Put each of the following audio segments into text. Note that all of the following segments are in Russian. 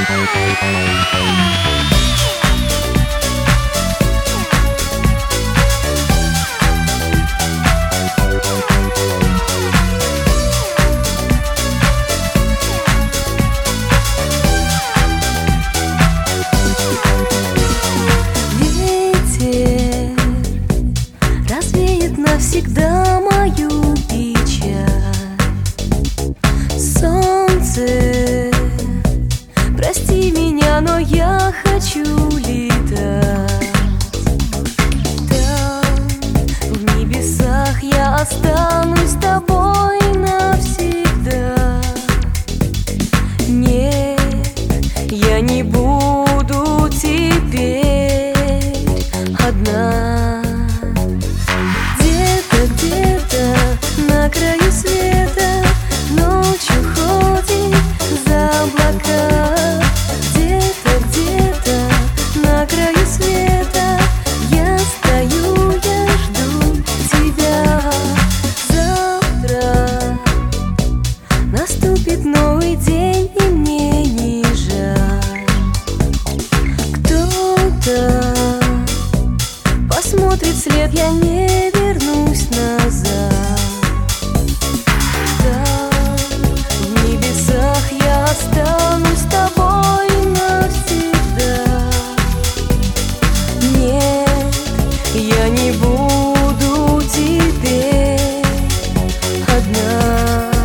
Навсегда мою печаль. Солнце, прости меня, но я хочу летать. Там, в небесах, я останусь с тобой навсегда. Нет, я не буду теперь одна. На краю света ночью ходит за облака. Где-то на краю света я стою, я жду тебя. Завтра наступит новый день, и мне не жаль. Кто-то посмотрит вслед, я не вернусь назад. Останусь с тобой навсегда. Нет, я не буду теперь одна.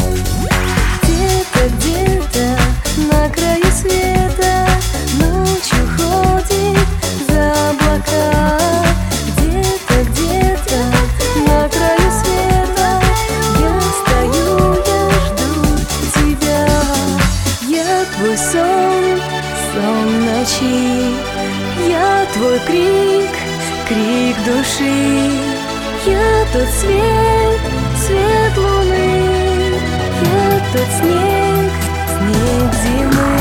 Где-то на краю света ночью ходит за облака. Где-то на краю света я стою, я жду тебя. Я твой сон, сон ночи, я твой крик, крик души. Я тот свет, свет луны, я тот снег, снег зимы.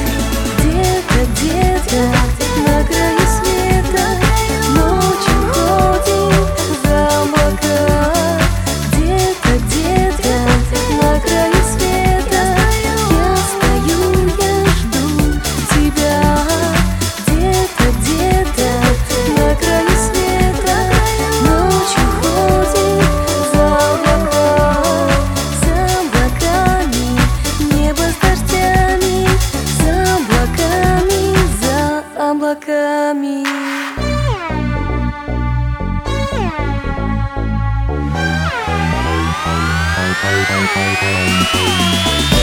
Где-то на краю света ночью ходит за облака. Где-то на краю света я стою, я жду тебя. Где-то на краю света ночью ходит за облаками, небо с дождями, за облаками, за облаками. Bye.